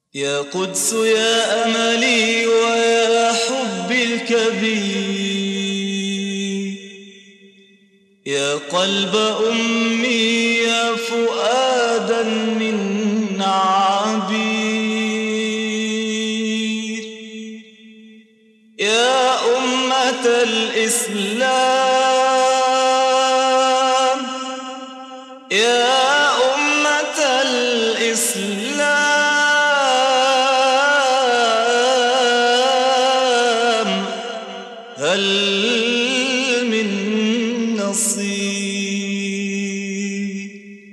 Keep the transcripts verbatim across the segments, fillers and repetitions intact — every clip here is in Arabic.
يا قدس يا أملي ويا حبي الكبير، يا قلب أمي يا فؤادا من عبير، يا أمة الإسلام، يا أمة الإسلام، هل من نصير؟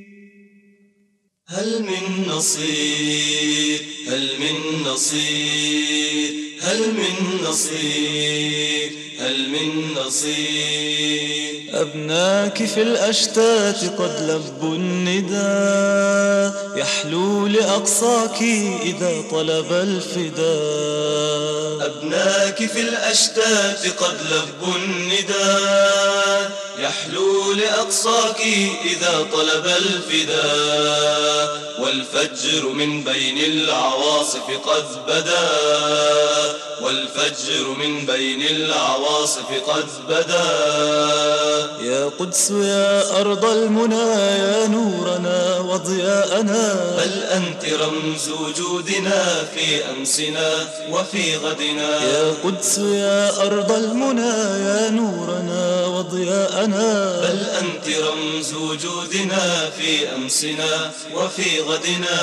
هل من نصير؟ هل من نصير؟ هل من نصير؟ هل من نصير؟ أبناك في الأشتات قد لبوا النداء، يحلو لأقصاك إذا طلب الفداء. أبناك في الأشتات قد لبوا النداء، يحلو لأقصاك إذا طلب الفداء. والفجر من بين العواصف قد بدا، والفجر من بين العواصف قد بدا. يا قدس يا أرض المنى يا نورنا وضياءنا، بل أنت رمز وجودنا في أمسنا وفي غدنا. يا قدس يا أرض المنى يا نورنا وضياءنا، بل أنت رمز وجودنا في أمسنا وفي غدنا.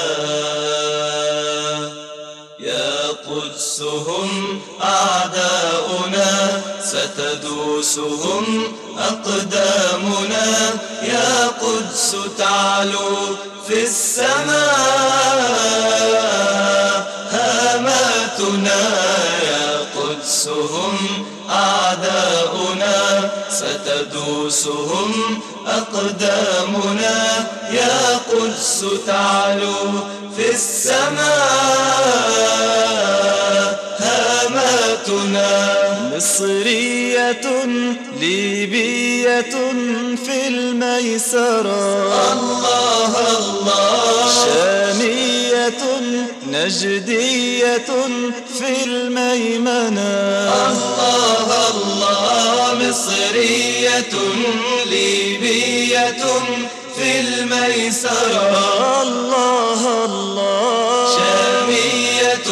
يا قدس هم أعداؤنا ستدوسهم أقدامنا، يا قدس تعلو في السماء هاماتنا. يا قدس هم أعداؤنا ستدوسهم أقدامنا، يا قدس تعلو في السماء هاماتنا. مصرية ليبية في الميسرة، الله الله. شامية نجدية في الميمنة، الله الله. مصرية ليبية في الميسرة، الله الله. شامية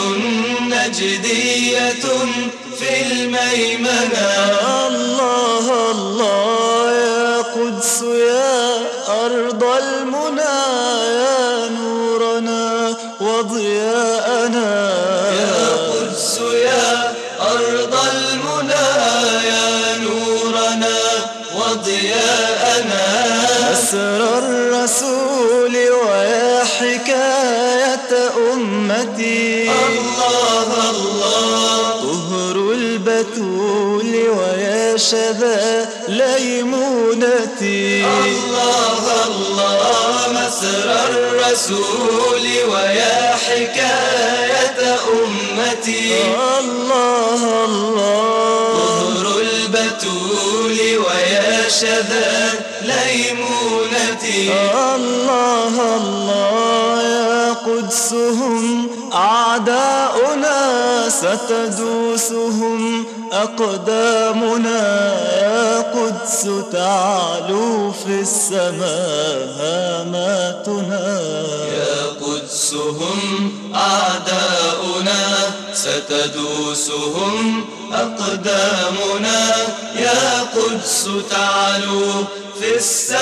نجدية في الميمنة، الله الله. يا قدس يا أرض المنى يا نورنا وضياءنا، يا قدس يا أرض المنى يا نورنا وضياءنا. أسر الرسول ويا حكاية أمتي، الله الله. طهر البتول ويا شذا ليمونتي، الله الله. مسر الرسول ويا حكاية أمتي، الله الله. طهر البتول ويا شذا ليمونتي، الله الله. يا قدسهم أعداؤنا ستدوسهم أقدامنا، يا قدس تعلو في السماء هاماتنا. يا قدس هم أعداؤنا ستدوسهم أقدامنا، يا قدس تعلو في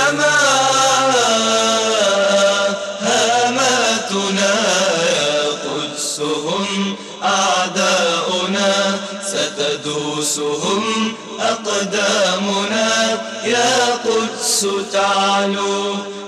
السماء هاماتنا. يا قدس هم أعداؤنا ستدوسهم أقدامنا، يا قدس تعلو